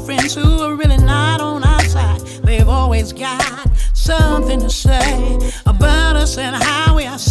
friends who are really not on our side. They've always got something to say about us and